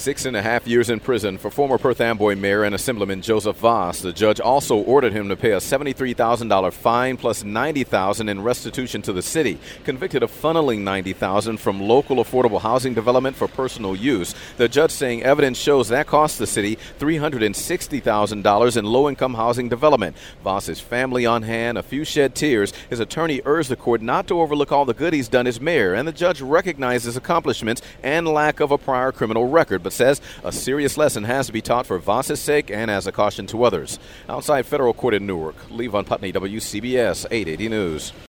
6.5 years in prison for former Perth Amboy Mayor and Assemblyman Joseph Voss. The judge also ordered him to pay a $73,000 fine plus $90,000 in restitution to the city. Convicted of funneling $90,000 from local affordable housing development for personal use, the judge saying evidence shows that cost the city $360,000 in low-income housing development. Voss's family on hand, a few shed tears. His attorney urged the court not to overlook all the good he's done as mayor, and the judge recognized his accomplishments and lack of a prior criminal record, but says a serious lesson has to be taught for Voss's sake and as a caution to others. Outside federal court in Newark, Levon Putney, WCBS 880 News.